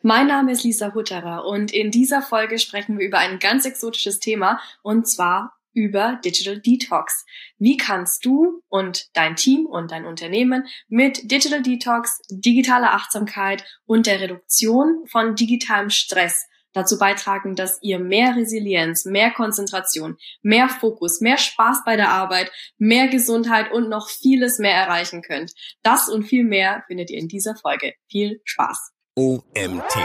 Mein Name ist Lisa Hutterer und in dieser Folge sprechen wir über ein ganz exotisches Thema und zwar über Digital Detox. Wie kannst du und dein Team und dein Unternehmen mit Digital Detox, digitaler Achtsamkeit und der Reduktion von digitalem Stress dazu beitragen, dass ihr mehr Resilienz, mehr Konzentration, mehr Fokus, mehr Spaß bei der Arbeit, mehr Gesundheit und noch vieles mehr erreichen könnt. Das und viel mehr findet ihr in dieser Folge. Viel Spaß! OMT.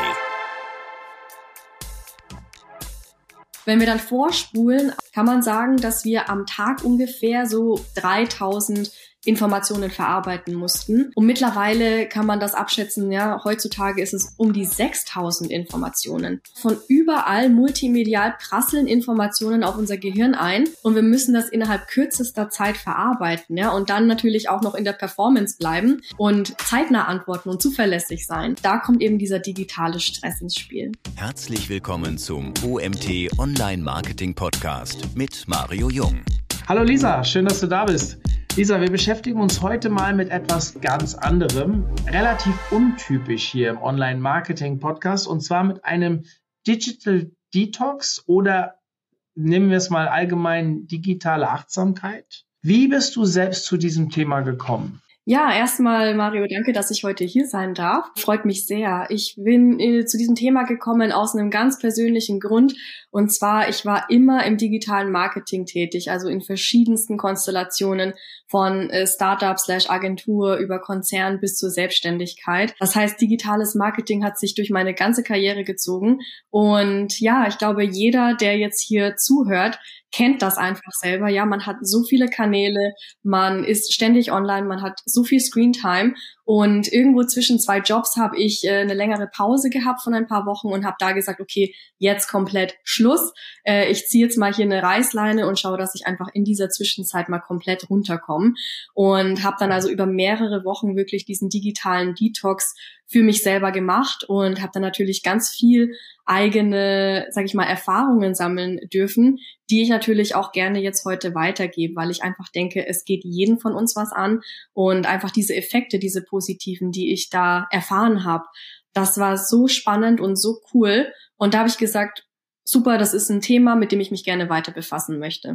Wenn wir dann vorspulen, kann man sagen, dass wir am Tag ungefähr so 3000 Informationen verarbeiten mussten. Und mittlerweile kann man das abschätzen, ja, heutzutage ist es um die 6000 Informationen. Von überall multimedial prasseln Informationen auf unser Gehirn ein und wir müssen das innerhalb kürzester Zeit verarbeiten, ja, und dann natürlich auch noch in der Performance bleiben und zeitnah antworten und zuverlässig sein. Da kommt eben dieser digitale Stress ins Spiel. Herzlich willkommen zum OMT Online Marketing Podcast mit Mario Jung. Hallo Lisa, schön, dass du da bist. Lisa, wir beschäftigen uns heute mal mit etwas ganz anderem, relativ untypisch hier im Online-Marketing-Podcast, und zwar mit einem Digital Detox oder nehmen wir es mal allgemein digitale Achtsamkeit. Wie bist du selbst zu diesem Thema gekommen? Ja, erstmal, Mario, danke, dass ich heute hier sein darf. Freut mich sehr. Ich bin zu diesem Thema gekommen aus einem ganz persönlichen Grund. Und zwar, ich war immer im digitalen Marketing tätig, also in verschiedensten Konstellationen von Startup/Agentur über Konzern bis zur Selbstständigkeit. Das heißt, digitales Marketing hat sich durch meine ganze Karriere gezogen. Und ja, ich glaube, jeder, der jetzt hier zuhört, kennt das einfach selber. Ja, man hat so viele Kanäle, man ist ständig online, man hat so viel Screentime und irgendwo zwischen zwei Jobs habe ich eine längere Pause gehabt von ein paar Wochen und habe da gesagt, okay, jetzt komplett Schluss. Ich ziehe jetzt mal hier eine Reißleine und schaue, dass ich einfach in dieser Zwischenzeit mal komplett runterkomme und habe dann also über mehrere Wochen wirklich diesen digitalen Detox für mich selber gemacht und habe dann natürlich ganz viel eigene, sage ich mal, Erfahrungen sammeln dürfen, die ich natürlich auch gerne jetzt heute weitergebe, weil ich einfach denke, es geht jeden von uns was an und einfach diese Effekte, diese positiven, die ich da erfahren habe, das war so spannend und so cool und da habe ich gesagt, super, das ist ein Thema, mit dem ich mich gerne weiter befassen möchte.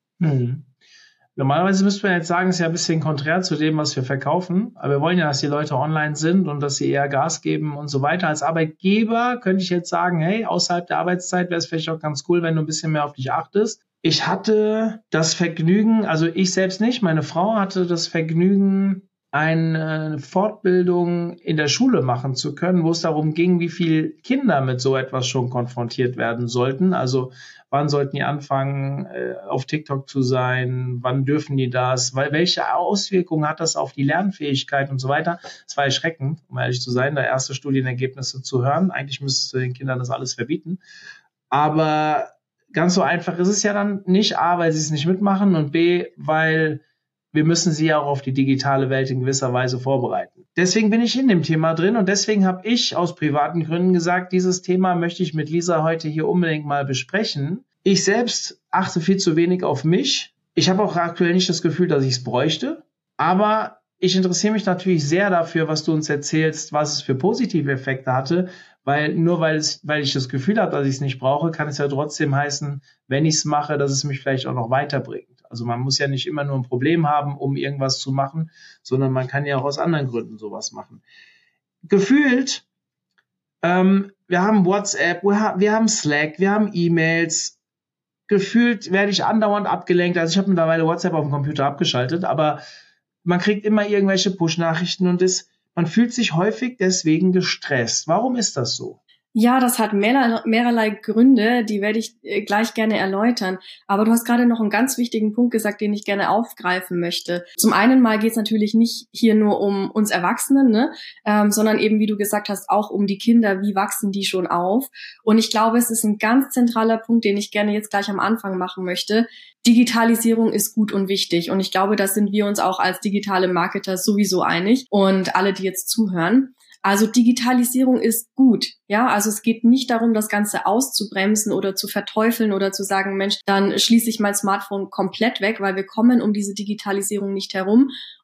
Normalerweise müsste man jetzt sagen, es ist ja ein bisschen konträr zu dem, was wir verkaufen. Aber wir wollen ja, dass die Leute online sind und dass sie eher Gas geben und so weiter. Als Arbeitgeber könnte ich jetzt sagen, hey, außerhalb der Arbeitszeit wäre es vielleicht auch ganz cool, wenn du ein bisschen mehr auf dich achtest. Ich hatte das Vergnügen, also ich selbst nicht, meine Frau hatte das Vergnügen, eine Fortbildung in der Schule machen zu können, wo es darum ging, wie viele Kinder mit so etwas schon konfrontiert werden sollten. Also wann sollten die anfangen, auf TikTok zu sein? Wann dürfen die das? Welche Auswirkungen hat das auf die Lernfähigkeit und so weiter? Es war erschreckend, um ehrlich zu sein, da erste Studienergebnisse zu hören. Eigentlich müsstest du den Kindern das alles verbieten. Aber ganz so einfach ist es ja dann nicht. A, weil sie es nicht mitmachen und B, weil wir müssen sie ja auch auf die digitale Welt in gewisser Weise vorbereiten. Deswegen bin ich in dem Thema drin und deswegen habe ich aus privaten Gründen gesagt, dieses Thema möchte ich mit Lisa heute hier unbedingt mal besprechen. Ich selbst achte viel zu wenig auf mich. Ich habe auch aktuell nicht das Gefühl, dass ich es bräuchte, aber ich interessiere mich natürlich sehr dafür, was du uns erzählst, was es für positive Effekte hatte, weil nur weil ich das Gefühl habe, dass ich es nicht brauche, kann es ja trotzdem heißen, wenn ich es mache, dass es mich vielleicht auch noch weiterbringt. Also man muss ja nicht immer nur ein Problem haben, um irgendwas zu machen, sondern man kann ja auch aus anderen Gründen sowas machen. Gefühlt, wir haben WhatsApp, wir haben Slack, wir haben E-Mails. Gefühlt werde ich andauernd abgelenkt. Also ich habe mittlerweile WhatsApp auf dem Computer abgeschaltet, aber man kriegt immer irgendwelche Push-Nachrichten und man fühlt sich häufig deswegen gestresst. Warum ist das so? Ja, das hat mehrerlei Gründe, die werde ich gleich gerne erläutern. Aber du hast gerade noch einen ganz wichtigen Punkt gesagt, den ich gerne aufgreifen möchte. Zum einen mal geht es natürlich nicht hier nur um uns Erwachsenen, ne? Sondern eben, wie du gesagt hast, auch um die Kinder. Wie wachsen die schon auf? Und ich glaube, es ist ein ganz zentraler Punkt, den ich gerne jetzt gleich am Anfang machen möchte. Digitalisierung ist gut und wichtig. Und ich glaube, da sind wir uns auch als digitale Marketer sowieso einig und alle, die jetzt zuhören. Also Digitalisierung ist gut, ja, also es geht nicht darum, das Ganze auszubremsen oder zu verteufeln oder zu sagen, Mensch, dann schließe ich mein Smartphone komplett weg, weil wir kommen um diese Digitalisierung nicht herum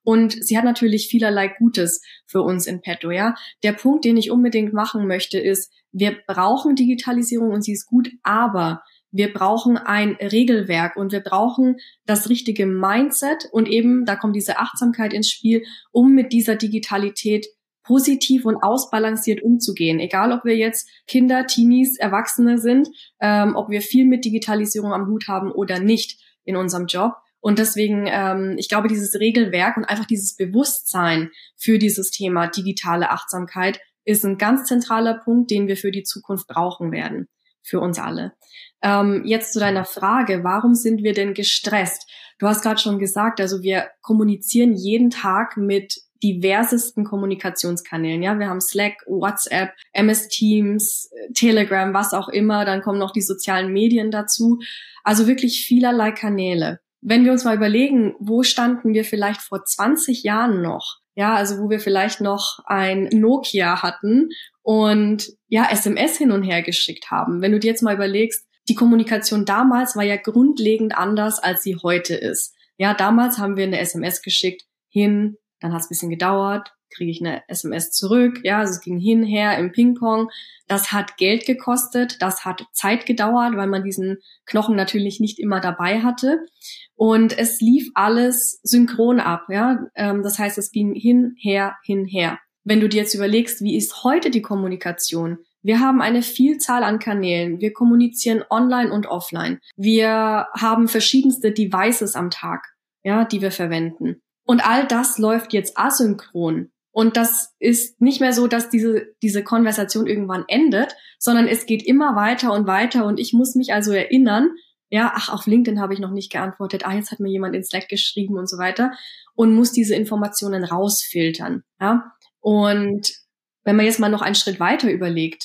Und sie hat natürlich vielerlei Gutes für uns in petto, ja. Der Punkt, den ich unbedingt machen möchte, ist, wir brauchen Digitalisierung und sie ist gut, aber wir brauchen ein Regelwerk und wir brauchen das richtige Mindset und eben, da kommt diese Achtsamkeit ins Spiel, um mit dieser Digitalität positiv und ausbalanciert umzugehen. Egal, ob wir jetzt Kinder, Teenies, Erwachsene sind, ob wir viel mit Digitalisierung am Hut haben oder nicht in unserem Job. Und deswegen, ich glaube, dieses Regelwerk und einfach dieses Bewusstsein für dieses Thema digitale Achtsamkeit ist ein ganz zentraler Punkt, den wir für die Zukunft brauchen werden, für uns alle. Jetzt zu deiner Frage, warum sind wir denn gestresst? Du hast gerade schon gesagt, also wir kommunizieren jeden Tag mit diversesten Kommunikationskanälen. Ja, wir haben Slack, WhatsApp, MS Teams, Telegram, was auch immer. Dann kommen noch die sozialen Medien dazu. Also wirklich vielerlei Kanäle. Wenn wir uns mal überlegen, wo standen wir vielleicht vor 20 Jahren noch? Ja, also wo wir vielleicht noch ein Nokia hatten und ja, SMS hin und her geschickt haben. Wenn du dir jetzt mal überlegst, die Kommunikation damals war ja grundlegend anders, als sie heute ist. Ja, damals haben wir eine SMS geschickt, hin, dann hat es ein bisschen gedauert, kriege ich eine SMS zurück. Ja, also es ging hin, her im Ping-Pong. Das hat Geld gekostet, das hat Zeit gedauert, weil man diesen Knochen natürlich nicht immer dabei hatte. Und es lief alles synchron ab. Ja, das heißt, es ging hin, her. Wenn du dir jetzt überlegst, wie ist heute die Kommunikation? Wir haben eine Vielzahl an Kanälen. Wir kommunizieren online und offline. Wir haben verschiedenste Devices am Tag, ja, die wir verwenden. Und all das läuft jetzt asynchron. Und das ist nicht mehr so, dass diese Konversation irgendwann endet, sondern es geht immer weiter und weiter. Und ich muss mich also erinnern, ja, auf LinkedIn habe ich noch nicht geantwortet. Jetzt hat mir jemand in Slack geschrieben und so weiter. Und muss diese Informationen rausfiltern, ja. Und wenn man jetzt mal noch einen Schritt weiter überlegt,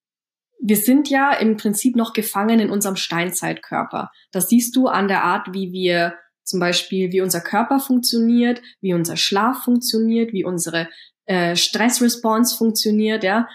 wir sind ja im Prinzip noch gefangen in unserem Steinzeitkörper. Das siehst du an der Art, wie wir zum Beispiel, wie unser Körper funktioniert, wie unser Schlaf funktioniert, wie unsere Stressresponse funktioniert, ja.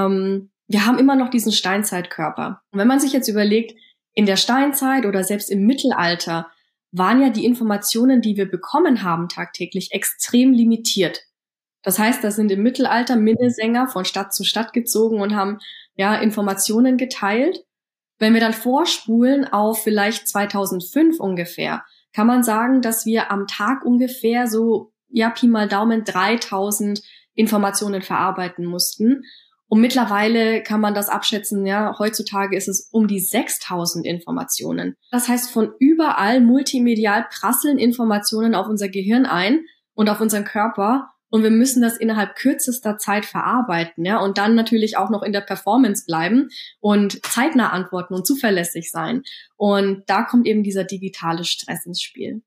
Wir haben immer noch diesen Steinzeitkörper. Und wenn man sich jetzt überlegt, in der Steinzeit oder selbst im Mittelalter waren ja die Informationen, die wir bekommen haben tagtäglich, extrem limitiert. Das heißt, da sind im Mittelalter Minnesänger von Stadt zu Stadt gezogen und haben ja Informationen geteilt. Wenn wir dann vorspulen auf vielleicht 2005 ungefähr, kann man sagen, dass wir am Tag ungefähr so, ja, Pi mal Daumen 3000 Informationen verarbeiten mussten. Und mittlerweile kann man das abschätzen, ja, heutzutage ist es um die 6000 Informationen. Das heißt, von überall multimedial prasseln Informationen auf unser Gehirn ein und auf unseren Körper. Und wir müssen das innerhalb kürzester Zeit verarbeiten, ja, und dann natürlich auch noch in der Performance bleiben und zeitnah antworten und zuverlässig sein. Und da kommt eben dieser digitale Stress ins Spiel.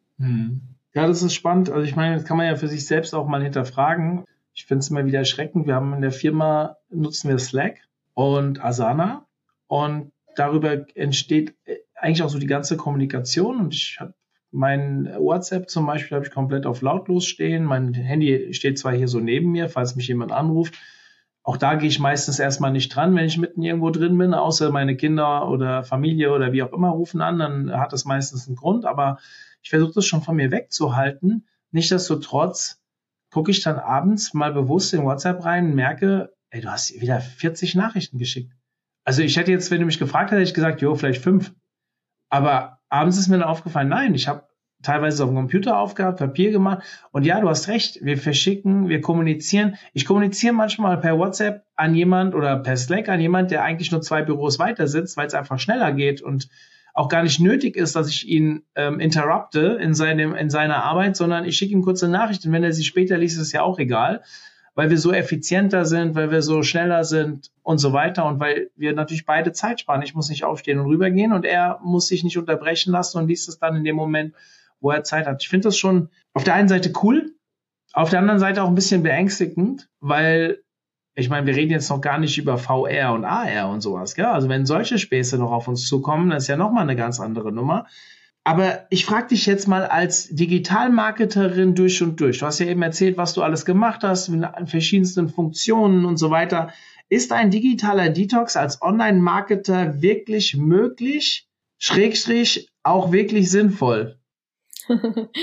Ja, das ist spannend. Also ich meine, das kann man ja für sich selbst auch mal hinterfragen. Ich finde es immer wieder erschreckend. Wir haben in der Firma, nutzen wir Slack und Asana und darüber entsteht eigentlich auch so die ganze Kommunikation. Und ich habe mein WhatsApp zum Beispiel habe ich komplett auf lautlos stehen. Mein Handy steht zwar hier so neben mir, falls mich jemand anruft. Auch da gehe ich meistens erstmal nicht dran, wenn ich mitten irgendwo drin bin, außer meine Kinder oder Familie oder wie auch immer rufen an, dann hat das meistens einen Grund. Aber ich versuche das schon von mir wegzuhalten. Nichtsdestotrotz gucke ich dann abends mal bewusst in WhatsApp rein und merke, ey, du hast wieder 40 Nachrichten geschickt. Also ich hätte jetzt, wenn du mich gefragt hättest, gesagt, vielleicht 5. Aber abends ist mir dann aufgefallen, nein, ich habe teilweise auf dem Computer aufgehabt, Papier gemacht. Und ja, du hast recht, wir verschicken, wir kommunizieren. Ich kommuniziere manchmal per WhatsApp an jemand oder per Slack an jemand, der eigentlich nur 2 Büros weiter sitzt, weil es einfach schneller geht und auch gar nicht nötig ist, dass ich ihn interrupte in seiner Arbeit, sondern ich schicke ihm kurze Nachrichten. Wenn er sie später liest, ist es ja auch egal, weil wir so effizienter sind, weil wir so schneller sind und so weiter und weil wir natürlich beide Zeit sparen. Ich muss nicht aufstehen und rübergehen und er muss sich nicht unterbrechen lassen und liest es dann in dem Moment, wo er Zeit hat. Ich finde das schon auf der einen Seite cool, auf der anderen Seite auch ein bisschen beängstigend, weil ich meine, wir reden jetzt noch gar nicht über VR und AR und sowas, gell? Also wenn solche Späße noch auf uns zukommen, dann ist ja nochmal eine ganz andere Nummer. Aber ich frage dich jetzt mal als Digitalmarketerin durch und durch. Du hast ja eben erzählt, was du alles gemacht hast, mit verschiedensten Funktionen und so weiter. Ist ein digitaler Detox als Online-Marketer wirklich möglich, / auch wirklich sinnvoll?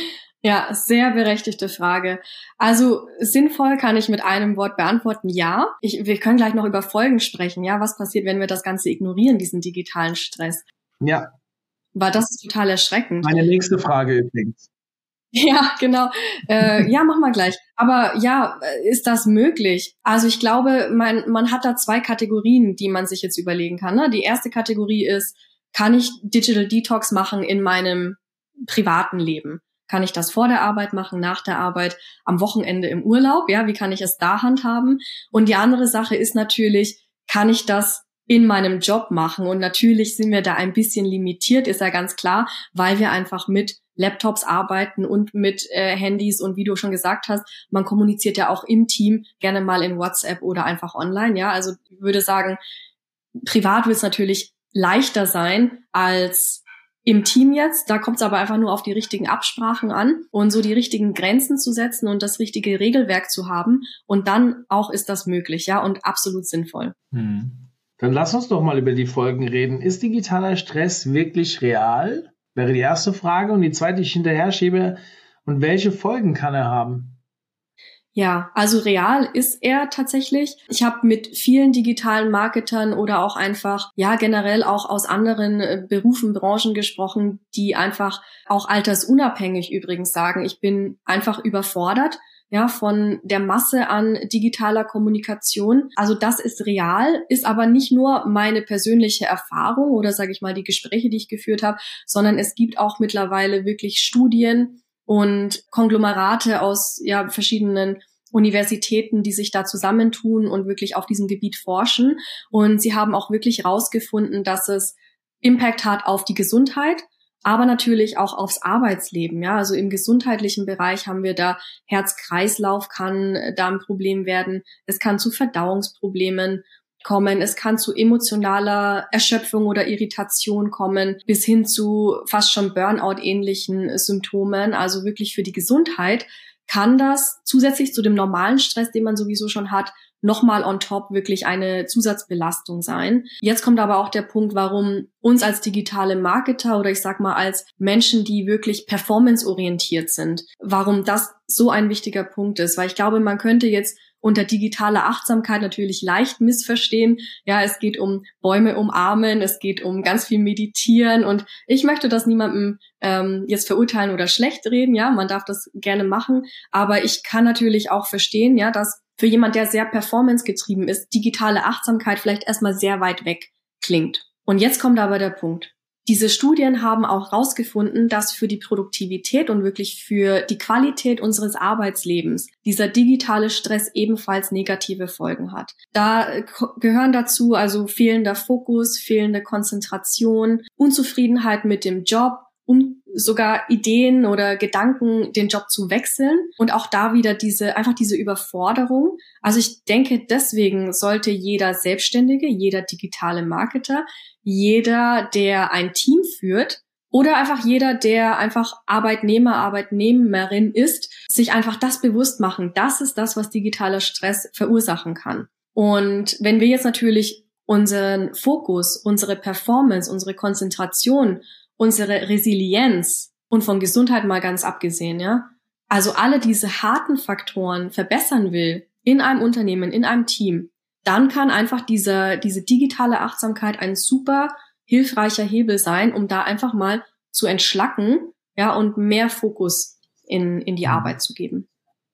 Ja, sehr berechtigte Frage. Also sinnvoll kann ich mit einem Wort beantworten, ja. Wir können gleich noch über Folgen sprechen. Ja, was passiert, wenn wir das Ganze ignorieren, diesen digitalen Stress? Ja. Weil das ist total erschreckend. Meine nächste Frage übrigens. Ja, genau. Ja, machen wir gleich. Aber ja, ist das möglich? Also ich glaube, man hat da 2 Kategorien, die man sich jetzt überlegen kann. Ne? Die erste Kategorie ist, kann ich Digital Detox machen in meinem privaten Leben? Kann ich das vor der Arbeit machen, nach der Arbeit, am Wochenende im Urlaub? Ja, wie kann ich es da handhaben? Und die andere Sache ist natürlich, kann ich das in meinem Job machen? Und natürlich sind wir da ein bisschen limitiert, ist ja ganz klar, weil wir einfach mit Laptops arbeiten und mit Handys und wie du schon gesagt hast, man kommuniziert ja auch im Team gerne mal in WhatsApp oder einfach online. Ja, also ich würde sagen, privat wird es natürlich leichter sein als im Team jetzt. Da kommt es aber einfach nur auf die richtigen Absprachen an und so die richtigen Grenzen zu setzen und das richtige Regelwerk zu haben. Und dann auch ist das möglich, ja, und absolut sinnvoll. Dann lass uns doch mal über die Folgen reden. Ist digitaler Stress wirklich real? Wäre die erste Frage. Und die zweite, die ich hinterher schiebe, und welche Folgen kann er haben? Ja, also real ist er tatsächlich. Ich habe mit vielen digitalen Marketern oder auch einfach, ja, generell auch aus anderen Berufen, Branchen gesprochen, die einfach auch altersunabhängig übrigens sagen, ich bin einfach überfordert, ja, von der Masse an digitaler Kommunikation. Also das ist real, ist aber nicht nur meine persönliche Erfahrung oder sage ich mal die Gespräche, die ich geführt habe, sondern es gibt auch mittlerweile wirklich Studien und Konglomerate aus verschiedenen Universitäten, die sich da zusammentun und wirklich auf diesem Gebiet forschen. Und sie haben auch wirklich herausgefunden, dass es Impact hat auf die Gesundheit, aber natürlich auch aufs Arbeitsleben. Ja, also im gesundheitlichen Bereich haben wir da Herz-Kreislauf kann da ein Problem werden. Es kann zu Verdauungsproblemen kommen. Es kann zu emotionaler Erschöpfung oder Irritation kommen, bis hin zu fast schon Burnout-ähnlichen Symptomen. Also wirklich für die Gesundheit kann das zusätzlich zu dem normalen Stress, den man sowieso schon hat, nochmal on top wirklich eine Zusatzbelastung sein. Jetzt kommt aber auch der Punkt, warum uns als digitale Marketer oder ich sag mal als Menschen, die wirklich performanceorientiert sind, warum das so ein wichtiger Punkt ist. Weil ich glaube, man könnte jetzt unter digitaler Achtsamkeit natürlich leicht missverstehen. Ja, es geht um Bäume umarmen, es geht um ganz viel Meditieren und ich möchte das niemandem jetzt verurteilen oder schlecht reden. Ja, man darf das gerne machen, aber ich kann natürlich auch verstehen, ja, dass für jemand, der sehr performancegetrieben ist, digitale Achtsamkeit vielleicht erstmal sehr weit weg klingt. Und jetzt kommt aber der Punkt. Diese Studien haben auch herausgefunden, dass für die Produktivität und wirklich für die Qualität unseres Arbeitslebens dieser digitale Stress ebenfalls negative Folgen hat. Da gehören dazu also fehlender Fokus, fehlende Konzentration, Unzufriedenheit mit dem Job, sogar Ideen oder Gedanken, den Job zu wechseln und auch da wieder diese Überforderung. Also ich denke, deswegen sollte jeder Selbstständige, jeder digitale Marketer, jeder, der ein Team führt oder einfach jeder, der einfach Arbeitnehmer, Arbeitnehmerin ist, sich einfach das bewusst machen. Das ist das, was digitaler Stress verursachen kann. Und wenn wir jetzt natürlich unseren Fokus, unsere Performance, unsere Konzentration, unsere Resilienz und von Gesundheit mal ganz abgesehen, ja, also alle diese harten Faktoren verbessern will in einem Unternehmen, in einem Team, dann kann einfach diese digitale Achtsamkeit ein super hilfreicher Hebel sein, um da einfach mal zu entschlacken, ja, und mehr Fokus in die Arbeit zu geben.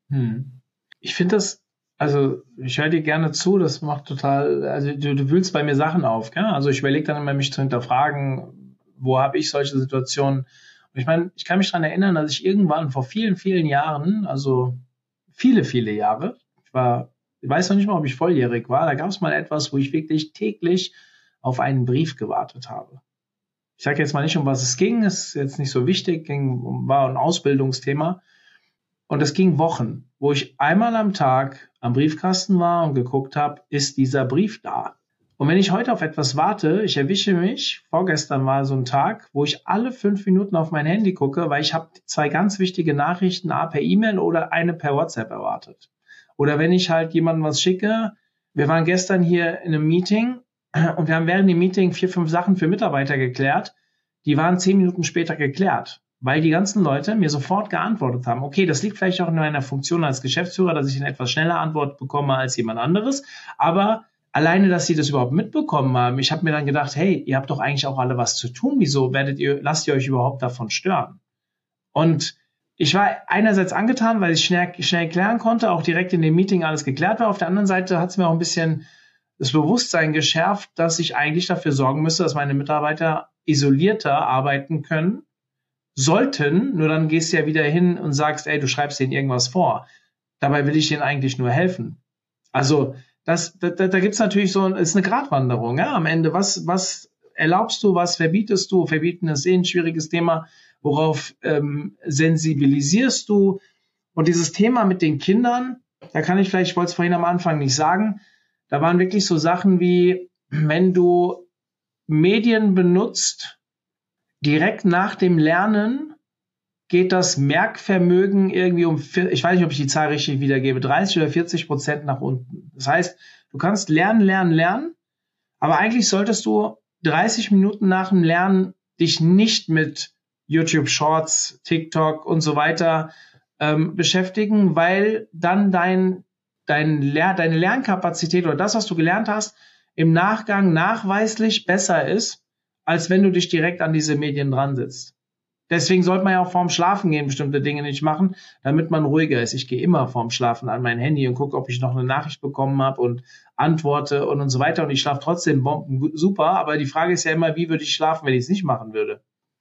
Ich finde das, also ich höre dir gerne zu, das macht total, also du wühlst bei mir Sachen auf, gell? Also ich überlege dann immer, mich zu hinterfragen, wo habe ich solche Situationen? Und ich meine, ich kann mich daran erinnern, dass ich irgendwann vor vielen, vielen Jahren, also viele, viele Jahre, ich weiß noch nicht mal, ob ich volljährig war, da gab es mal etwas, wo ich wirklich täglich auf einen Brief gewartet habe. Ich sage jetzt mal nicht, um was es ging, ist jetzt nicht so wichtig, war ein Ausbildungsthema. Und es ging Wochen, wo ich einmal am Tag am Briefkasten war und geguckt habe, ist dieser Brief da? Und wenn ich heute auf etwas warte, ich erwische mich, vorgestern war so ein Tag, wo ich alle 5 Minuten auf mein Handy gucke, weil ich habe 2 ganz wichtige Nachrichten, per E-Mail oder eine per WhatsApp erwartet. Oder wenn ich halt jemandem was schicke, wir waren gestern hier in einem Meeting und wir haben während dem Meeting 4, 5 Sachen für Mitarbeiter geklärt, die waren 10 Minuten später geklärt. weil die ganzen Leute mir sofort geantwortet haben. Okay, das liegt vielleicht auch in meiner Funktion als Geschäftsführer, dass ich eine etwas schnelle Antwort bekomme als jemand anderes, aber alleine, dass sie das überhaupt mitbekommen haben, ich habe mir dann gedacht, hey, ihr habt doch eigentlich auch alle was zu tun, wieso lasst ihr euch überhaupt davon stören? Und ich war einerseits angetan, weil ich schnell klären konnte, auch direkt in dem Meeting alles geklärt war. Auf der anderen Seite hat es mir auch ein bisschen das Bewusstsein geschärft, dass ich eigentlich dafür sorgen müsste, dass meine Mitarbeiter isolierter arbeiten können sollten. Nur dann gehst du ja wieder hin und sagst, ey, du schreibst denen irgendwas vor. Dabei will ich denen eigentlich nur helfen. Also da gibt's natürlich ist eine Gratwanderung. Ja? Am Ende, was erlaubst du, was verbietest du? Verbieten ist ein schwieriges Thema. Worauf sensibilisierst du? Und dieses Thema mit den Kindern, da kann ich wollte es vorhin am Anfang nicht sagen, da waren wirklich so Sachen wie, wenn du Medien benutzt, direkt nach dem Lernen geht das Merkvermögen irgendwie ich weiß nicht, ob ich die Zahl richtig wiedergebe, 30 oder 40% nach unten. Das heißt, du kannst lernen, aber eigentlich solltest du 30 Minuten nach dem Lernen dich nicht mit YouTube Shorts, TikTok und so weiter beschäftigen, weil dann deine Lernkapazität oder das, was du gelernt hast, im Nachgang nachweislich besser ist, als wenn du dich direkt an diese Medien dran sitzt. Deswegen sollte man ja auch vorm Schlafen gehen bestimmte Dinge nicht machen, damit man ruhiger ist. Ich gehe immer vorm Schlafen an mein Handy und gucke, ob ich noch eine Nachricht bekommen habe und antworte und so weiter. Und ich schlafe trotzdem super. Aber die Frage ist ja immer, wie würde ich schlafen, wenn ich es nicht machen würde?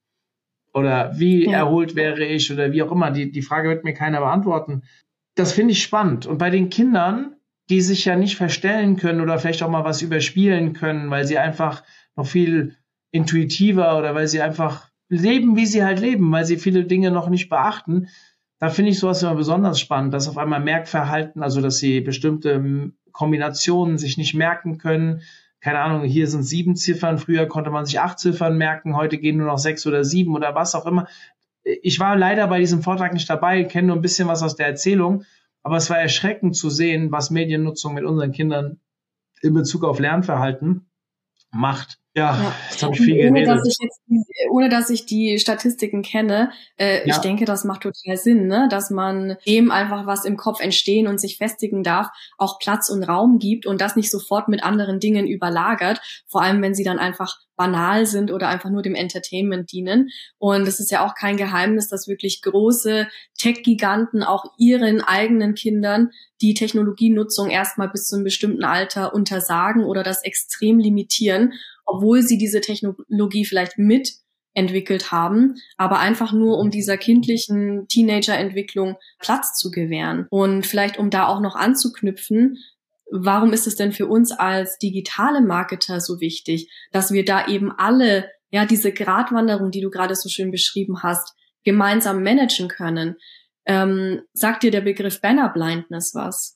Oder wie erholt wäre ich oder wie auch immer. Die Frage wird mir keiner beantworten. Das finde ich spannend. Und bei den Kindern, die sich ja nicht verstellen können oder vielleicht auch mal was überspielen können, weil sie einfach noch viel intuitiver oder weil sie einfach leben, wie sie halt leben, weil sie viele Dinge noch nicht beachten. Da finde ich sowas immer besonders spannend, dass auf einmal Merkverhalten, also dass sie bestimmte Kombinationen sich nicht merken können. Keine Ahnung, hier sind 7 Ziffern, früher konnte man sich 8 Ziffern merken, heute gehen nur noch 6 oder 7 oder was auch immer. Ich war leider bei diesem Vortrag nicht dabei, kenne nur ein bisschen was aus der Erzählung, aber es war erschreckend zu sehen, was Mediennutzung mit unseren Kindern in Bezug auf Lernverhalten macht. Ja, jetzt habe ich viel geredet. Ohne dass ich die Statistiken kenne, ich denke, das macht total Sinn, ne? Dass man dem einfach, was im Kopf entstehen und sich festigen darf, auch Platz und Raum gibt und das nicht sofort mit anderen Dingen überlagert, vor allem wenn sie dann einfach banal sind oder einfach nur dem Entertainment dienen. Und es ist ja auch kein Geheimnis, dass wirklich große Tech-Giganten auch ihren eigenen Kindern die Technologienutzung erstmal bis zu einem bestimmten Alter untersagen oder das extrem limitieren, obwohl sie diese Technologie vielleicht mitentwickelt haben, aber einfach nur, um dieser kindlichen Teenager-Entwicklung Platz zu gewähren. Und vielleicht, um da auch noch anzuknüpfen, warum ist es denn für uns als digitale Marketer so wichtig, dass wir da eben alle, ja, diese Gratwanderung, die du gerade so schön beschrieben hast, gemeinsam managen können? Sagt dir der Begriff Banner Blindness was?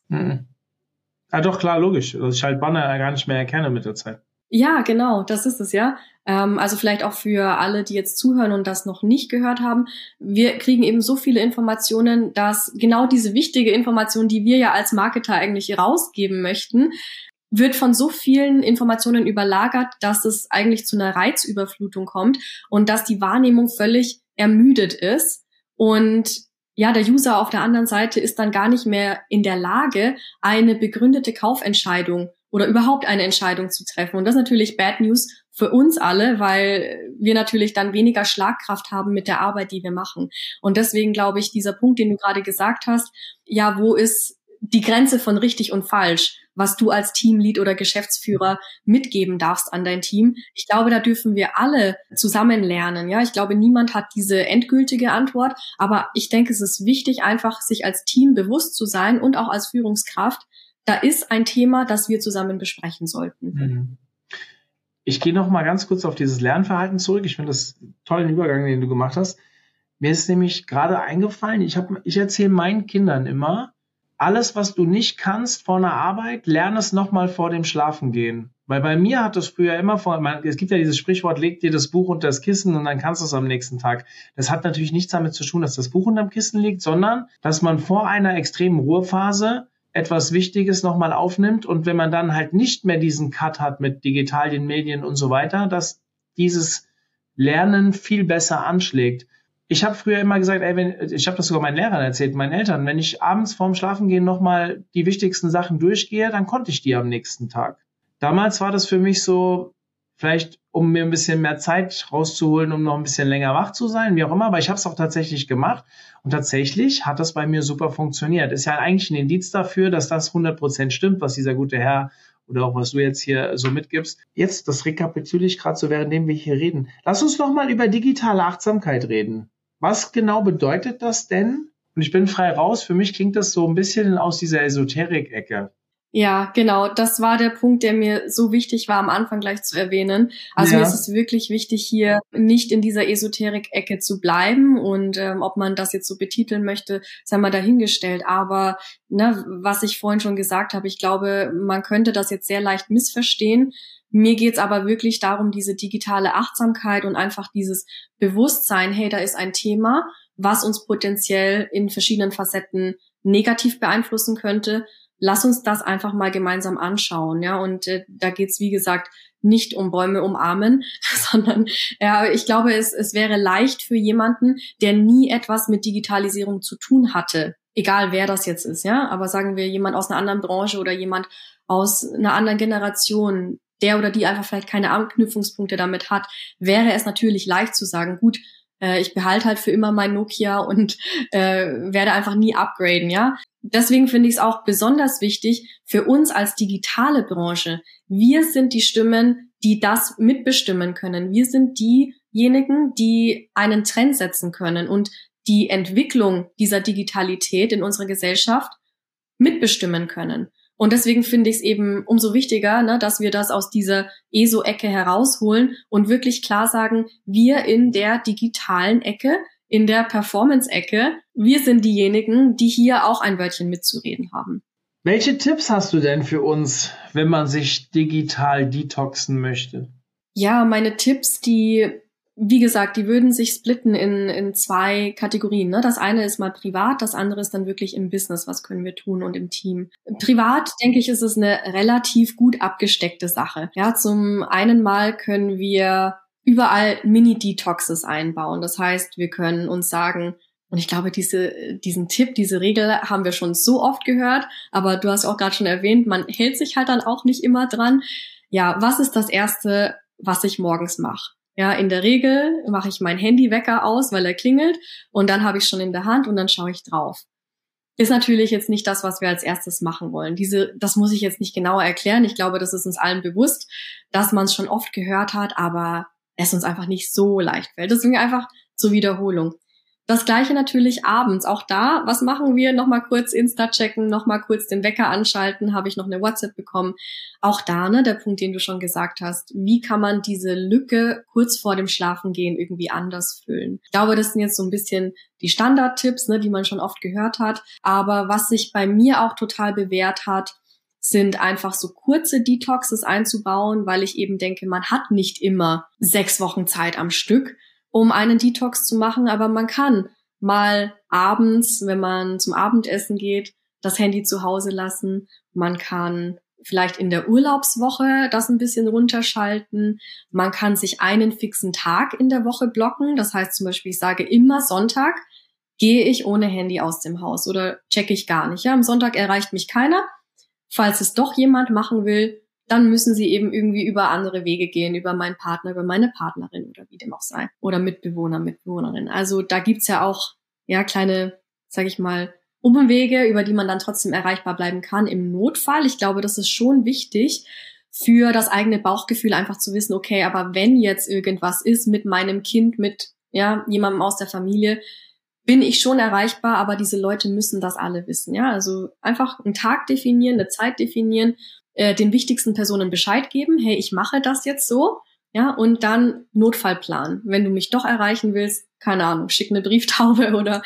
Ja, doch, klar, logisch. Dass ich halt Banner gar nicht mehr erkenne mit der Zeit. Ja, genau, das ist es, ja. Also vielleicht auch für alle, die jetzt zuhören und das noch nicht gehört haben. Wir kriegen eben so viele Informationen, dass genau diese wichtige Information, die wir ja als Marketer eigentlich rausgeben möchten, wird von so vielen Informationen überlagert, dass es eigentlich zu einer Reizüberflutung kommt und dass die Wahrnehmung völlig ermüdet ist. Und ja, der User auf der anderen Seite ist dann gar nicht mehr in der Lage, eine begründete Kaufentscheidung oder überhaupt eine Entscheidung zu treffen. Und das ist natürlich Bad News für uns alle, weil wir natürlich dann weniger Schlagkraft haben mit der Arbeit, die wir machen. Und deswegen glaube ich, dieser Punkt, den du gerade gesagt hast, ja, wo ist die Grenze von richtig und falsch, was du als Teamlead oder Geschäftsführer mitgeben darfst an dein Team? Ich glaube, da dürfen wir alle zusammen lernen. Ja, ich glaube, niemand hat diese endgültige Antwort, aber ich denke, es ist wichtig, einfach sich als Team bewusst zu sein und auch als Führungskraft. Da ist ein Thema, das wir zusammen besprechen sollten. Ich gehe noch mal ganz kurz auf dieses Lernverhalten zurück. Ich finde das einen tollen Übergang, den du gemacht hast. Mir ist nämlich gerade eingefallen, ich erzähle meinen Kindern immer, alles, was du nicht kannst vor einer Arbeit, lerne es noch mal vor dem Schlafengehen. Weil bei mir hat es früher immer es gibt ja dieses Sprichwort, leg dir das Buch unter das Kissen und dann kannst du es am nächsten Tag. Das hat natürlich nichts damit zu tun, dass das Buch unterm Kissen liegt, sondern dass man vor einer extremen Ruhephase etwas Wichtiges nochmal aufnimmt und wenn man dann halt nicht mehr diesen Cut hat mit Digitalien, Medien und so weiter, dass dieses Lernen viel besser anschlägt. Ich habe früher immer gesagt, ich habe das sogar meinen Lehrern erzählt, meinen Eltern, wenn ich abends vorm Schlafengehen nochmal die wichtigsten Sachen durchgehe, dann konnte ich die am nächsten Tag. Damals war das für mich so, vielleicht um mir ein bisschen mehr Zeit rauszuholen, um noch ein bisschen länger wach zu sein, wie auch immer, aber ich habe es auch tatsächlich gemacht und tatsächlich hat das bei mir super funktioniert. Ist ja eigentlich ein Indiz dafür, dass das 100% stimmt, was dieser gute Herr oder auch was du jetzt hier so mitgibst. Jetzt, das rekapituliere ich gerade so, währenddem wir hier reden. Lass uns noch mal über digitale Achtsamkeit reden. Was genau bedeutet das denn? Und ich bin frei raus. Für mich klingt das so ein bisschen aus dieser Esoterik-Ecke. Ja, genau. Das war der Punkt, der mir so wichtig war, am Anfang gleich zu erwähnen. Also mir ist es wirklich wichtig, hier nicht in dieser Esoterik-Ecke zu bleiben. Und ob man das jetzt so betiteln möchte, sei mal dahingestellt. Aber was ich vorhin schon gesagt habe, ich glaube, man könnte das jetzt sehr leicht missverstehen. Mir geht's aber wirklich darum, diese digitale Achtsamkeit und einfach dieses Bewusstsein, hey, da ist ein Thema, was uns potenziell in verschiedenen Facetten negativ beeinflussen könnte. Lass uns das einfach mal gemeinsam anschauen, ja. Und da geht's, wie gesagt, nicht um Bäume umarmen, sondern ich glaube, es wäre leicht für jemanden, der nie etwas mit Digitalisierung zu tun hatte, egal wer das jetzt ist, ja. Aber sagen wir jemand aus einer anderen Branche oder jemand aus einer anderen Generation, der oder die einfach vielleicht keine Anknüpfungspunkte damit hat, wäre es natürlich leicht zu sagen, gut, ich behalte halt für immer mein Nokia und werde einfach nie upgraden, ja. Deswegen finde ich es auch besonders wichtig für uns als digitale Branche. Wir sind die Stimmen, die das mitbestimmen können. Wir sind diejenigen, die einen Trend setzen können und die Entwicklung dieser Digitalität in unserer Gesellschaft mitbestimmen können. Und deswegen finde ich es eben umso wichtiger, dass wir das aus dieser ESO-Ecke herausholen und wirklich klar sagen, wir in der digitalen Ecke, in der Performance-Ecke, wir sind diejenigen, die hier auch ein Wörtchen mitzureden haben. Welche Tipps hast du denn für uns, wenn man sich digital detoxen möchte? Ja, meine Tipps, wie gesagt, die würden sich splitten in zwei Kategorien. Das eine ist mal privat, das andere ist dann wirklich im Business, was können wir tun und im Team. Privat, denke ich, ist es eine relativ gut abgesteckte Sache. Ja, zum einen mal können wir überall Mini-Detoxes einbauen. Das heißt, wir können uns sagen, und ich glaube, diesen Tipp, diese Regel haben wir schon so oft gehört, aber du hast auch gerade schon erwähnt, man hält sich halt dann auch nicht immer dran. Ja, was ist das Erste, was ich morgens mache? Ja, in der Regel mache ich meinen Handywecker aus, weil er klingelt und dann habe ich schon in der Hand und dann schaue ich drauf. Ist natürlich jetzt nicht das, was wir als erstes machen wollen. Das muss ich jetzt nicht genauer erklären. Ich glaube, das ist uns allen bewusst, dass man es schon oft gehört hat, aber es uns einfach nicht so leicht fällt. Deswegen einfach zur Wiederholung. Das Gleiche natürlich abends. Auch da, was machen wir? Nochmal kurz Insta checken, nochmal kurz den Wecker anschalten. Habe ich noch eine WhatsApp bekommen? Auch da, der Punkt, den du schon gesagt hast. Wie kann man diese Lücke kurz vor dem Schlafengehen irgendwie anders füllen? Ich glaube, das sind jetzt so ein bisschen die Standardtipps, die man schon oft gehört hat. Aber was sich bei mir auch total bewährt hat, sind einfach so kurze Detoxes einzubauen, weil ich eben denke, man hat nicht immer 6 Wochen Zeit am Stück, um einen Detox zu machen, aber man kann mal abends, wenn man zum Abendessen geht, das Handy zu Hause lassen. Man kann vielleicht in der Urlaubswoche das ein bisschen runterschalten. Man kann sich einen fixen Tag in der Woche blocken. Das heißt zum Beispiel, ich sage immer Sonntag gehe ich ohne Handy aus dem Haus oder checke ich gar nicht. Ja, am Sonntag erreicht mich keiner. Falls es doch jemand machen will, dann müssen sie eben irgendwie über andere Wege gehen, über meinen Partner, über meine Partnerin oder wie dem auch sei. Oder Mitbewohner, Mitbewohnerin. Also da gibt's ja auch kleine, sag ich mal, Umwege, über die man dann trotzdem erreichbar bleiben kann im Notfall. Ich glaube, das ist schon wichtig für das eigene Bauchgefühl, einfach zu wissen, okay, aber wenn jetzt irgendwas ist mit meinem Kind, mit jemandem aus der Familie, bin ich schon erreichbar, aber diese Leute müssen das alle wissen. Ja, also einfach einen Tag definieren, eine Zeit definieren, den wichtigsten Personen Bescheid geben, hey, ich mache das jetzt so, ja, und dann Notfallplan. Wenn du mich doch erreichen willst, keine Ahnung, schick eine Brieftaube oder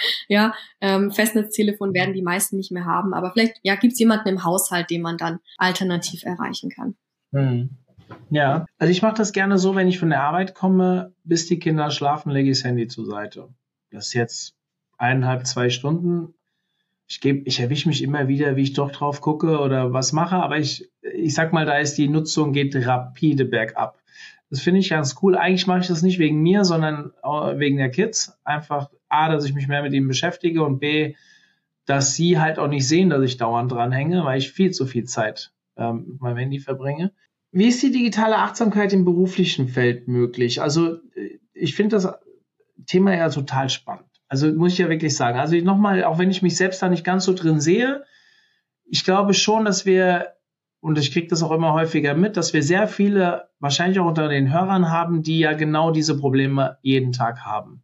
Festnetztelefon werden die meisten nicht mehr haben, aber vielleicht gibt's jemanden im Haushalt, den man dann alternativ erreichen kann. Ja, also ich mache das gerne so, wenn ich von der Arbeit komme, bis die Kinder schlafen, lege ich das Handy zur Seite. Das ist jetzt 1,5, 2 Stunden. Ich erwische mich immer wieder, wie ich doch drauf gucke oder was mache, aber ich sag mal, da ist die Nutzung geht rapide bergab. Das finde ich ganz cool. Eigentlich mache ich das nicht wegen mir, sondern wegen der Kids. Einfach A, dass ich mich mehr mit ihnen beschäftige und B, dass sie halt auch nicht sehen, dass ich dauernd dranhänge, weil ich viel zu viel Zeit mit meinem Handy verbringe. Wie ist die digitale Achtsamkeit im beruflichen Feld möglich? Also ich finde das Thema ja total spannend. Also muss ich ja wirklich sagen. Also nochmal, auch wenn ich mich selbst da nicht ganz so drin sehe, ich glaube schon, dass wir, und ich kriege das auch immer häufiger mit, dass wir sehr viele, wahrscheinlich auch unter den Hörern haben, die ja genau diese Probleme jeden Tag haben.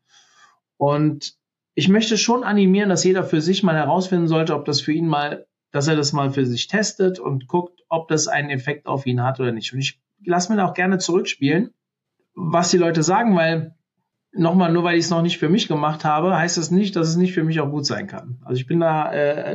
Und ich möchte schon animieren, dass jeder für sich mal herausfinden sollte, ob das für ihn mal, dass er das mal für sich testet und guckt, ob das einen Effekt auf ihn hat oder nicht. Und ich lasse mir da auch gerne zurückspielen, was die Leute sagen, weil nochmal, nur weil ich es noch nicht für mich gemacht habe, heißt das nicht, dass es nicht für mich auch gut sein kann. Also ich bin da,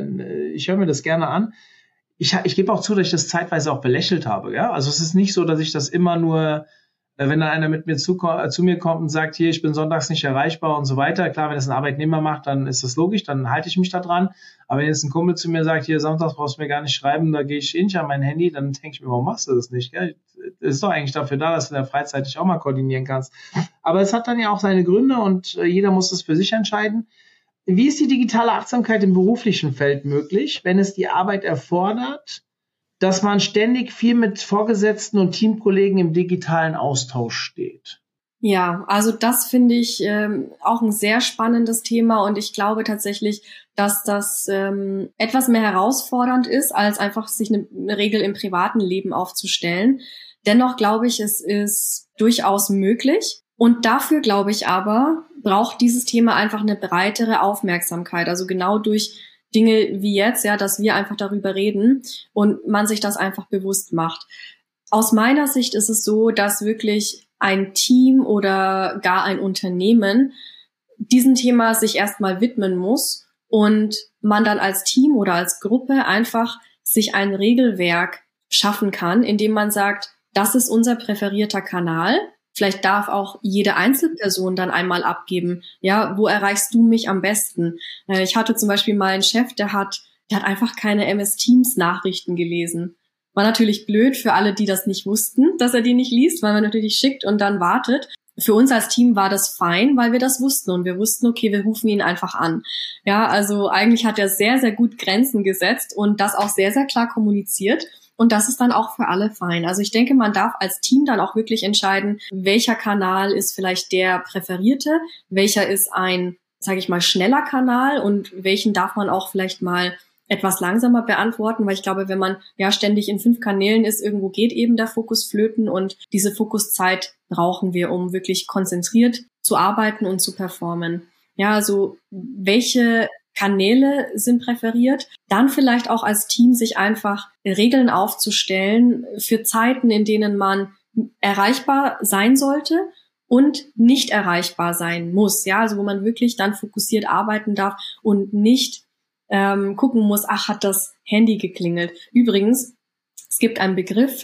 ich höre mir das gerne an. Ich gebe auch zu, dass ich das zeitweise auch belächelt habe. Ja? Also es ist nicht so, dass ich das immer nur, wenn dann einer mit mir zu mir kommt und sagt, hier, ich bin sonntags nicht erreichbar und so weiter. Klar, wenn das ein Arbeitnehmer macht, dann ist das logisch, dann halte ich mich da dran. Aber wenn jetzt ein Kumpel zu mir sagt, hier, sonntags brauchst du mir gar nicht schreiben, da gehe ich nicht an mein Handy, dann denke ich mir, warum machst du das nicht? Gell? Das ist doch eigentlich dafür da, dass du in der Freizeit dich auch mal koordinieren kannst. Aber es hat dann ja auch seine Gründe und jeder muss das für sich entscheiden. Wie ist die digitale Achtsamkeit im beruflichen Feld möglich, wenn es die Arbeit erfordert, dass man ständig viel mit Vorgesetzten und Teamkollegen im digitalen Austausch steht? Ja, also das finde ich auch ein sehr spannendes Thema und ich glaube tatsächlich, dass das etwas mehr herausfordernd ist, als einfach sich eine Regel im privaten Leben aufzustellen. Dennoch glaube ich, es ist durchaus möglich und dafür glaube ich aber, braucht dieses Thema einfach eine breitere Aufmerksamkeit, also genau durch Dinge wie jetzt, ja, dass wir einfach darüber reden und man sich das einfach bewusst macht. Aus meiner Sicht ist es so, dass wirklich ein Team oder gar ein Unternehmen diesem Thema sich erstmal widmen muss und man dann als Team oder als Gruppe einfach sich ein Regelwerk schaffen kann, indem man sagt, das ist unser präferierter Kanal. Vielleicht darf auch jede Einzelperson dann einmal abgeben, ja, wo erreichst du mich am besten? Ich hatte zum Beispiel mal einen Chef, der hat einfach keine MS Teams Nachrichten gelesen. War natürlich blöd für alle, die das nicht wussten, dass er die nicht liest, weil man natürlich schickt und dann wartet. Für uns als Team war das fein, weil wir das wussten und wir wussten, okay, wir rufen ihn einfach an. Ja, also eigentlich hat er sehr, sehr gut Grenzen gesetzt und das auch sehr, sehr klar kommuniziert. Und das ist dann auch für alle fein. Also ich denke, man darf als Team dann auch wirklich entscheiden, welcher Kanal ist vielleicht der präferierte, welcher ist ein, sage ich mal, schneller Kanal und welchen darf man auch vielleicht mal etwas langsamer beantworten, weil ich glaube, wenn man ja ständig in 5 Kanälen ist, irgendwo geht eben der Fokus flöten und diese Fokuszeit brauchen wir, um wirklich konzentriert zu arbeiten und zu performen. Ja, also welche Kanäle sind präferiert, dann vielleicht auch als Team sich einfach Regeln aufzustellen für Zeiten, in denen man erreichbar sein sollte und nicht erreichbar sein muss. Ja, also wo man wirklich dann fokussiert arbeiten darf und nicht gucken muss, ach, hat das Handy geklingelt. Übrigens, es gibt einen Begriff,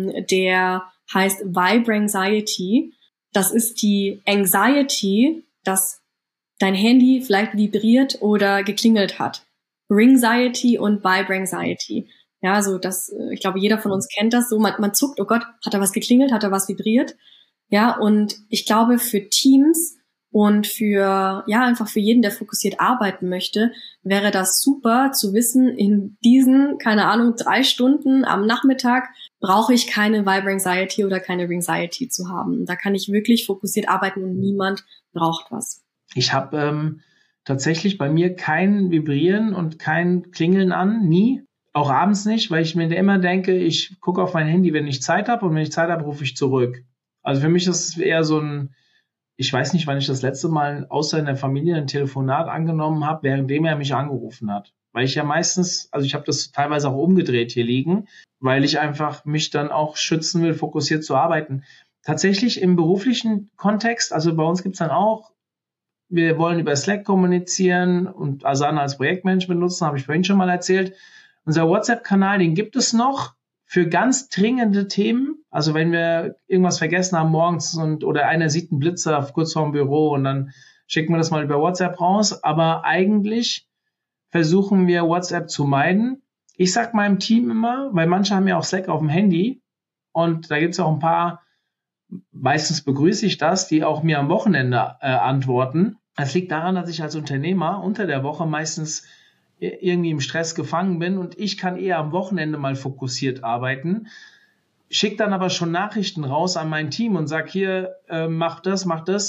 der heißt Vibranxiety. Das ist die Anxiety, dass dein Handy vielleicht vibriert oder geklingelt hat. Ringxiety und Vibranxiety. Ja, also das, ich glaube, jeder von uns kennt das so. Man zuckt, oh Gott, hat da was geklingelt, hat da was vibriert? Ja, und ich glaube, für Teams und für, ja, einfach für jeden, der fokussiert arbeiten möchte, wäre das super zu wissen, in diesen, keine Ahnung, 3 Stunden am Nachmittag brauche ich keine Vibranxiety oder keine Ringxiety zu haben. Da kann ich wirklich fokussiert arbeiten und niemand braucht was. Ich habe tatsächlich bei mir kein Vibrieren und kein Klingeln an, nie. Auch abends nicht, weil ich mir immer denke, ich gucke auf mein Handy, wenn ich Zeit habe und wenn ich Zeit habe, rufe ich zurück. Also für mich ist es eher so ein, ich weiß nicht, wann ich das letzte Mal außer in der Familie ein Telefonat angenommen habe, währenddem er mich angerufen hat. Weil ich ja meistens, also ich habe das teilweise auch umgedreht hier liegen, weil ich einfach mich dann auch schützen will, fokussiert zu arbeiten. Tatsächlich im beruflichen Kontext, also bei uns gibt's dann auch, wir wollen über Slack kommunizieren und Asana als Projektmanagement nutzen, habe ich vorhin schon mal erzählt. Unser WhatsApp-Kanal, den gibt es noch für ganz dringende Themen. Also wenn wir irgendwas vergessen haben morgens oder einer sieht einen Blitzer kurz vorm Büro und dann schicken wir das mal über WhatsApp raus. Aber eigentlich versuchen wir WhatsApp zu meiden. Ich sag meinem Team immer, weil manche haben ja auch Slack auf dem Handy und da gibt es auch ein paar Meistens begrüße ich das, die auch mir am Wochenende antworten. Das liegt daran, dass ich als Unternehmer unter der Woche meistens irgendwie im Stress gefangen bin und ich kann eher am Wochenende mal fokussiert arbeiten. Schick dann aber schon Nachrichten raus an mein Team und sag hier, mach das.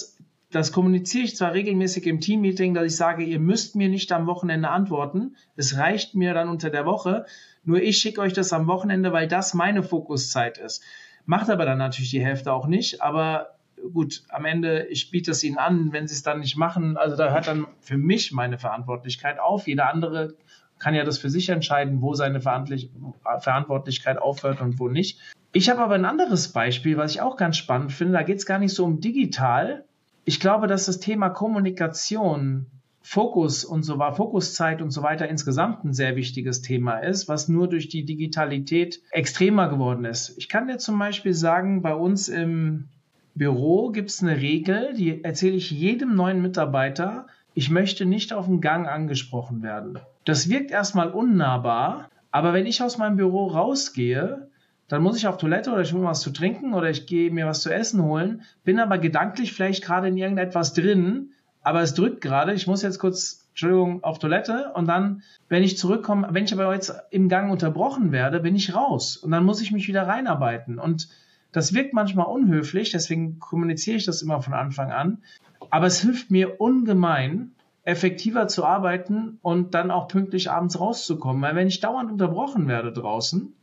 Das kommuniziere ich zwar regelmäßig im Teammeeting, dass ich sage, ihr müsst mir nicht am Wochenende antworten. Es reicht mir dann unter der Woche. Nur ich schicke euch das am Wochenende, weil das meine Fokuszeit ist. Macht aber dann natürlich die Hälfte auch nicht. Aber gut, am Ende, ich biete es ihnen an, wenn sie es dann nicht machen. Also da hört dann für mich meine Verantwortlichkeit auf. Jeder andere kann ja das für sich entscheiden, wo seine Verantwortlichkeit aufhört und wo nicht. Ich habe aber ein anderes Beispiel, was ich auch ganz spannend finde. Da geht es gar nicht so um digital. Ich glaube, dass das Thema Kommunikation, Fokus und so weiter, Fokuszeit und so weiter insgesamt ein sehr wichtiges Thema ist, was nur durch die Digitalität extremer geworden ist. Ich kann dir zum Beispiel sagen, bei uns im Büro gibt es eine Regel, die erzähle ich jedem neuen Mitarbeiter: Ich möchte nicht auf dem Gang angesprochen werden. Das wirkt erstmal unnahbar, aber wenn ich aus meinem Büro rausgehe, dann muss ich auf Toilette oder ich hole was zu trinken oder ich gehe mir was zu essen holen, bin aber gedanklich vielleicht gerade in irgendetwas drin, aber es drückt gerade, ich muss jetzt kurz, auf Toilette und dann, wenn ich zurückkomme, wenn ich aber jetzt im Gang unterbrochen werde, bin ich raus und dann muss ich mich wieder reinarbeiten und das wirkt manchmal unhöflich, deswegen kommuniziere ich das immer von Anfang an, aber es hilft mir ungemein, effektiver zu arbeiten und dann auch pünktlich abends rauszukommen, weil wenn ich dauernd unterbrochen werde draußen,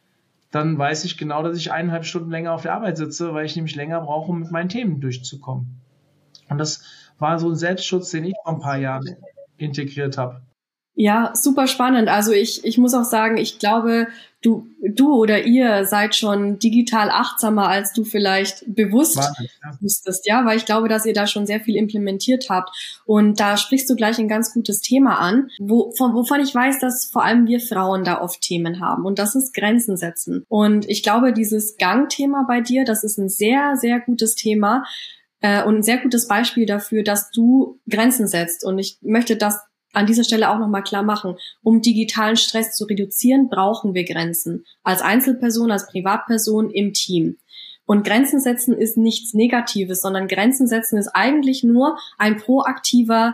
dann weiß ich genau, dass ich 1,5 Stunden länger auf der Arbeit sitze, weil ich nämlich länger brauche, um mit meinen Themen durchzukommen. Und das war so ein Selbstschutz, den ich vor ein paar Jahren integriert habe. Ja, super spannend. Also ich muss auch sagen, ich glaube, du oder ihr seid schon digital achtsamer, als du vielleicht bewusst wusstest, ja, weil ich glaube, dass ihr da schon sehr viel implementiert habt. Und da sprichst du gleich ein ganz gutes Thema an, wovon ich weiß, dass vor allem wir Frauen da oft Themen haben. Und das ist Grenzen setzen. Und ich glaube, dieses Gangthema bei dir, das ist ein sehr, sehr gutes Thema und ein sehr gutes Beispiel dafür, dass du Grenzen setzt. Und ich möchte das an dieser Stelle auch nochmal klar machen: Um digitalen Stress zu reduzieren, brauchen wir Grenzen. Als Einzelperson, als Privatperson, im Team. Und Grenzen setzen ist nichts Negatives, sondern Grenzen setzen ist eigentlich nur eine proaktive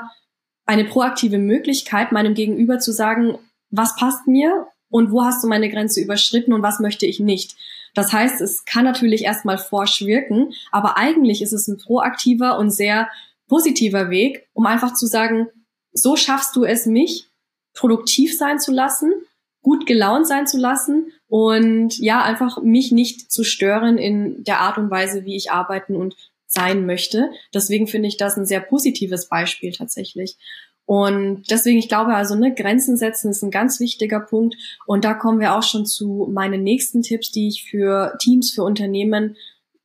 Möglichkeit, meinem Gegenüber zu sagen, was passt mir und wo hast du meine Grenze überschritten und was möchte ich nicht. Das heißt, es kann natürlich erstmal forsch wirken, aber eigentlich ist es ein proaktiver und sehr positiver Weg, um einfach zu sagen, so schaffst du es, mich produktiv sein zu lassen, gut gelaunt sein zu lassen und ja, einfach mich nicht zu stören in der Art und Weise, wie ich arbeiten und sein möchte. Deswegen finde ich das ein sehr positives Beispiel tatsächlich. Und deswegen, ich glaube also, Grenzen setzen ist ein ganz wichtiger Punkt. Und da kommen wir auch schon zu meinen nächsten Tipps, die ich für Teams, für Unternehmen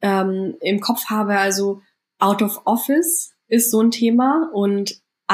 im Kopf habe. Also Out of Office ist so ein Thema und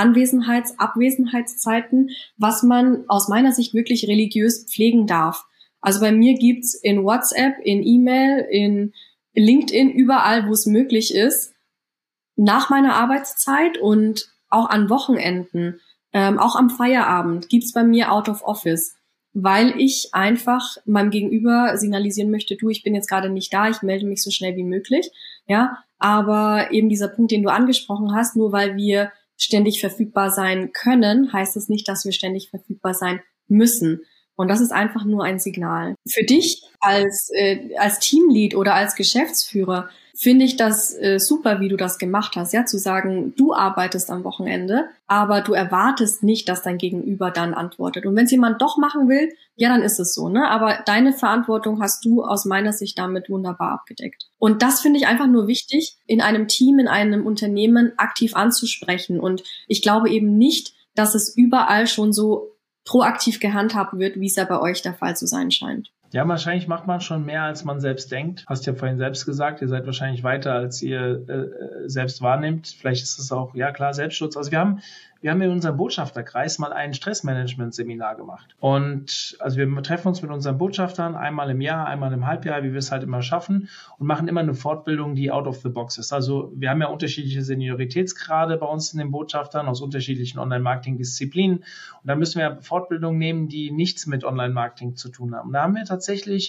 Abwesenheitszeiten, was man aus meiner Sicht wirklich religiös pflegen darf. Also bei mir gibt's in WhatsApp, in E-Mail, in LinkedIn, überall, wo es möglich ist, nach meiner Arbeitszeit und auch an Wochenenden, auch am Feierabend gibt's bei mir Out of Office, weil ich einfach meinem Gegenüber signalisieren möchte, du, ich bin jetzt gerade nicht da, ich melde mich so schnell wie möglich, ja, aber eben dieser Punkt, den du angesprochen hast, nur weil wir ständig verfügbar sein können, heißt es nicht, dass wir ständig verfügbar sein müssen. Und das ist einfach nur ein Signal. Für dich als Teamlead oder als Geschäftsführer finde ich das super, wie du das gemacht hast, ja, zu sagen, du arbeitest am Wochenende, aber du erwartest nicht, dass dein Gegenüber dann antwortet. Und wenn es jemand doch machen will, ja, dann ist es so, ne? Aber deine Verantwortung hast du aus meiner Sicht damit wunderbar abgedeckt. Und das finde ich einfach nur wichtig, in einem Team, in einem Unternehmen aktiv anzusprechen. Und ich glaube eben nicht, dass es überall schon so proaktiv gehandhabt wird, wie es ja bei euch der Fall zu sein scheint. Ja, wahrscheinlich macht man schon mehr, als man selbst denkt. Hast ja vorhin selbst gesagt, ihr seid wahrscheinlich weiter, als ihr selbst wahrnehmt. Vielleicht ist es auch, ja klar, Selbstschutz. Also wir haben in unserem Botschafterkreis mal ein Stressmanagement-Seminar gemacht. Und also wir treffen uns mit unseren Botschaftern einmal im Jahr, einmal im Halbjahr, wie wir es halt immer schaffen, und machen immer eine Fortbildung, die out of the box ist. Also wir haben ja unterschiedliche Senioritätsgrade bei uns in den Botschaftern aus unterschiedlichen Online-Marketing-Disziplinen. Und dann müssen wir Fortbildungen nehmen, die nichts mit Online-Marketing zu tun haben. Und da haben wir tatsächlich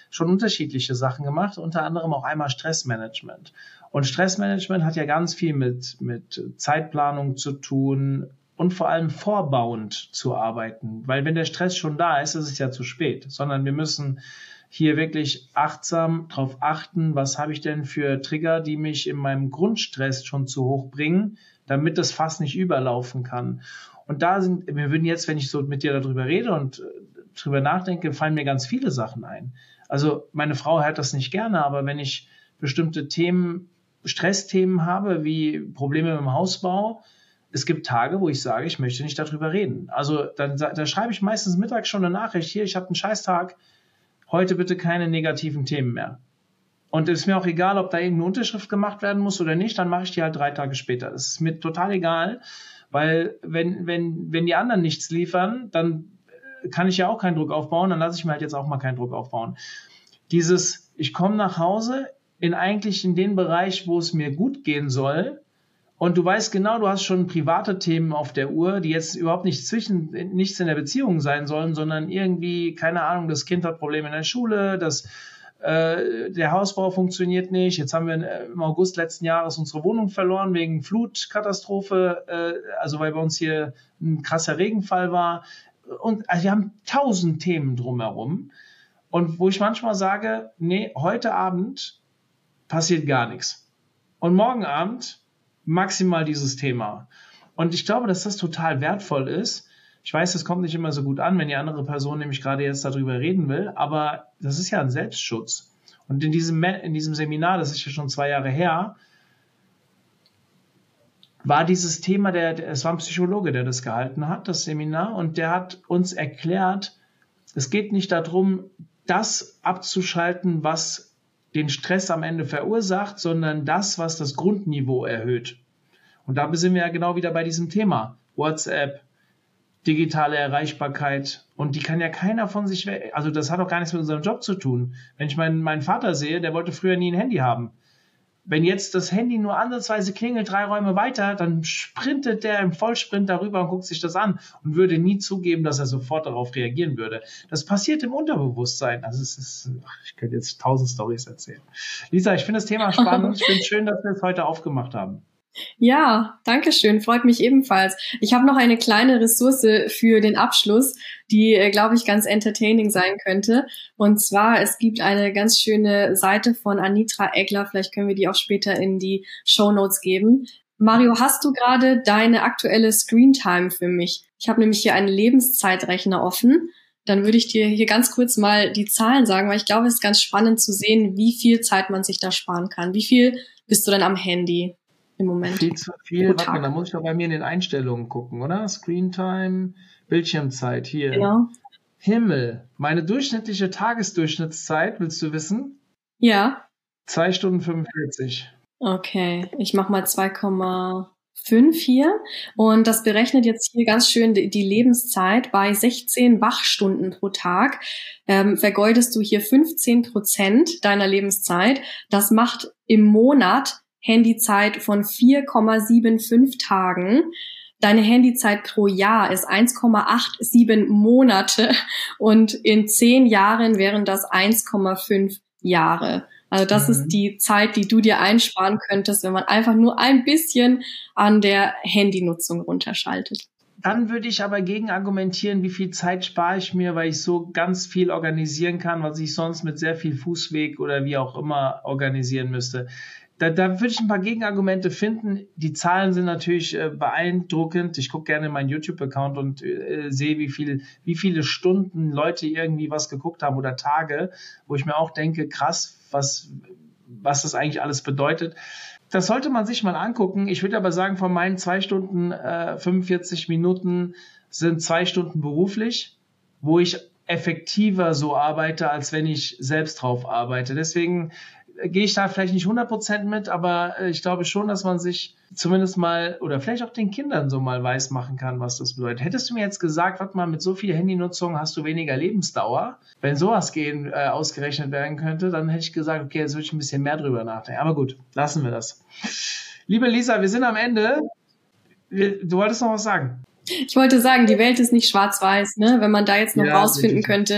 schon unterschiedliche Sachen gemacht, unter anderem auch einmal Stressmanagement. Und Stressmanagement hat ja ganz viel mit Zeitplanung zu tun und vor allem vorbauend zu arbeiten. Weil wenn der Stress schon da ist, ist es ja zu spät. Sondern wir müssen hier wirklich achtsam darauf achten, was habe ich denn für Trigger, die mich in meinem Grundstress schon zu hoch bringen, damit das Fass nicht überlaufen kann. Und wir würden jetzt, wenn ich so mit dir darüber rede und drüber nachdenke, fallen mir ganz viele Sachen ein. Also meine Frau hört das nicht gerne, aber wenn ich bestimmte Stressthemen habe, wie Probleme mit dem Hausbau, es gibt Tage, wo ich sage, ich möchte nicht darüber reden. Also da schreibe ich meistens mittags schon eine Nachricht, hier, ich habe einen Scheißtag, heute bitte keine negativen Themen mehr. Und es ist mir auch egal, ob da irgendeine Unterschrift gemacht werden muss oder nicht, dann mache ich die halt 3 Tage später. Das ist mir total egal, weil wenn die anderen nichts liefern, dann kann ich ja auch keinen Druck aufbauen, dann lasse ich mir halt jetzt auch mal keinen Druck aufbauen. Ich komme nach Hause in den Bereich, wo es mir gut gehen soll, und du weißt genau, du hast schon private Themen auf der Uhr, die jetzt überhaupt nichts in der Beziehung sein sollen, sondern irgendwie, keine Ahnung, das Kind hat Probleme in der Schule, der Hausbau funktioniert nicht. Jetzt haben wir im August letzten Jahres unsere Wohnung verloren wegen Flutkatastrophe, also weil bei uns hier ein krasser Regenfall war. Und also wir haben 1000 Themen drumherum. Und wo ich manchmal sage, nee, heute Abend passiert gar nichts. Und morgen Abend maximal dieses Thema. Und ich glaube, dass das total wertvoll ist. Ich weiß, das kommt nicht immer so gut an, wenn die andere Person nämlich gerade jetzt darüber reden will, aber das ist ja ein Selbstschutz. Und in diesem Seminar, das ist ja schon 2 Jahre her, war dieses Thema, es war ein Psychologe, der das gehalten hat, das Seminar, und der hat uns erklärt, es geht nicht darum, das abzuschalten, was den Stress am Ende verursacht, sondern das, was das Grundniveau erhöht. Und da sind wir ja genau wieder bei diesem Thema. WhatsApp, digitale Erreichbarkeit, und die kann ja keiner von sich weg. Also das hat auch gar nichts mit unserem Job zu tun. Wenn ich meinen Vater sehe, der wollte früher nie ein Handy haben. Wenn jetzt das Handy nur ansatzweise klingelt, 3 Räume weiter, dann sprintet der im Vollsprint darüber und guckt sich das an und würde nie zugeben, dass er sofort darauf reagieren würde. Das passiert im Unterbewusstsein. Also ich könnte jetzt 1000 Storys erzählen. Lisa, ich finde das Thema spannend. Ich finde es schön, dass wir es heute aufgemacht haben. Ja, danke schön. Freut mich ebenfalls. Ich habe noch eine kleine Ressource für den Abschluss, die, glaube ich, ganz entertaining sein könnte. Und zwar, es gibt eine ganz schöne Seite von Anitra Egler. Vielleicht können wir die auch später in die Shownotes geben. Mario, hast du gerade deine aktuelle Screentime für mich? Ich habe nämlich hier einen Lebenszeitrechner offen. Dann würde ich dir hier ganz kurz mal die Zahlen sagen, weil ich glaube, es ist ganz spannend zu sehen, wie viel Zeit man sich da sparen kann. Wie viel bist du denn am Handy im Moment? Viel zu viel. Warte mal, da muss ich doch bei mir in den Einstellungen gucken, oder? Screentime, Bildschirmzeit, hier. Genau. Himmel, meine durchschnittliche Tagesdurchschnittszeit, willst du wissen? Ja. 2 Stunden 45. Okay, ich mache mal 2,5 hier. Und das berechnet jetzt hier ganz schön die Lebenszeit. Bei 16 Wachstunden pro Tag vergeudest du hier 15% deiner Lebenszeit. Das macht im Monat Handyzeit von 4,75 Tagen. Deine Handyzeit pro Jahr ist 1,87 Monate und in 10 Jahren wären das 1,5 Jahre. Also das ist die Zeit, die du dir einsparen könntest, wenn man einfach nur ein bisschen an der Handynutzung runterschaltet. Dann würde ich aber gegen argumentieren, wie viel Zeit spare ich mir, weil ich so ganz viel organisieren kann, was ich sonst mit sehr viel Fußweg oder wie auch immer organisieren müsste. Da würde ich ein paar Gegenargumente finden. Die Zahlen sind natürlich beeindruckend. Ich gucke gerne in meinen YouTube-Account und sehe, wie viele Stunden Leute irgendwie was geguckt haben oder Tage, wo ich mir auch denke, krass, was das eigentlich alles bedeutet. Das sollte man sich mal angucken. Ich würde aber sagen, von meinen 2 Stunden 45 Minuten sind 2 Stunden beruflich, wo ich effektiver so arbeite, als wenn ich selbst drauf arbeite. Deswegen gehe ich da vielleicht nicht 100% mit, aber ich glaube schon, dass man sich zumindest mal oder vielleicht auch den Kindern so mal weiß machen kann, was das bedeutet. Hättest du mir jetzt gesagt, warte mal, mit so viel Handynutzung hast du weniger Lebensdauer, wenn sowas ausgerechnet werden könnte, dann hätte ich gesagt, okay, jetzt würde ich ein bisschen mehr drüber nachdenken. Aber gut, lassen wir das. Liebe Lisa, wir sind am Ende. Du wolltest noch was sagen? Ich wollte sagen, die Welt ist nicht schwarz-weiß, ne? Wenn man da jetzt noch rausfinden könnte,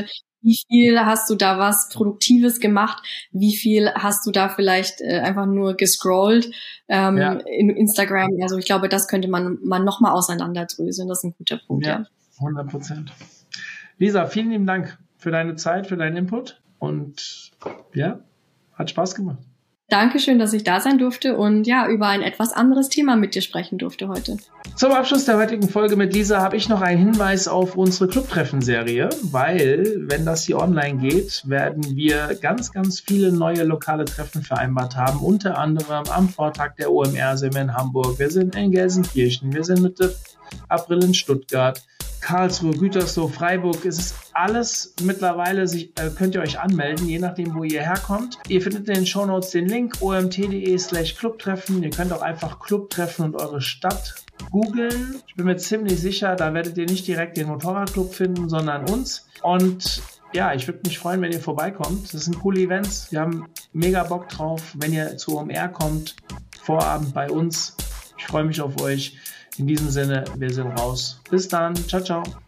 Wie viel hast du da was Produktives gemacht? Wie viel hast du da vielleicht einfach nur gescrollt in Instagram? Also ich glaube, das könnte man nochmal auseinanderdröseln. Das ist ein guter Punkt. Ja, 100%. Lisa, vielen lieben Dank für deine Zeit, für deinen Input und ja, hat Spaß gemacht. Dankeschön, dass ich da sein durfte und ja, über ein etwas anderes Thema mit dir sprechen durfte heute. Zum Abschluss der heutigen Folge mit Lisa habe ich noch einen Hinweis auf unsere Clubtreffen-Serie, weil, wenn das hier online geht, werden wir ganz, ganz viele neue lokale Treffen vereinbart haben, unter anderem am Vortag der OMR sind wir in Hamburg, wir sind in Gelsenkirchen, wir sind Mitte April in Stuttgart, Karlsruhe, Gütersloh, Freiburg, es ist alles mittlerweile, könnt ihr euch anmelden, je nachdem, wo ihr herkommt. Ihr findet in den Shownotes den Link omt.de/Clubtreffen. Ihr könnt auch einfach Clubtreffen und eure Stadt googeln. Ich bin mir ziemlich sicher, da werdet ihr nicht direkt den Motorradclub finden, sondern uns. Und ja, ich würde mich freuen, wenn ihr vorbeikommt. Das sind coole Events. Wir haben mega Bock drauf, wenn ihr zu OMR kommt. Vorabend bei uns. Ich freue mich auf euch. In diesem Sinne, wir sind raus. Bis dann. Ciao, ciao.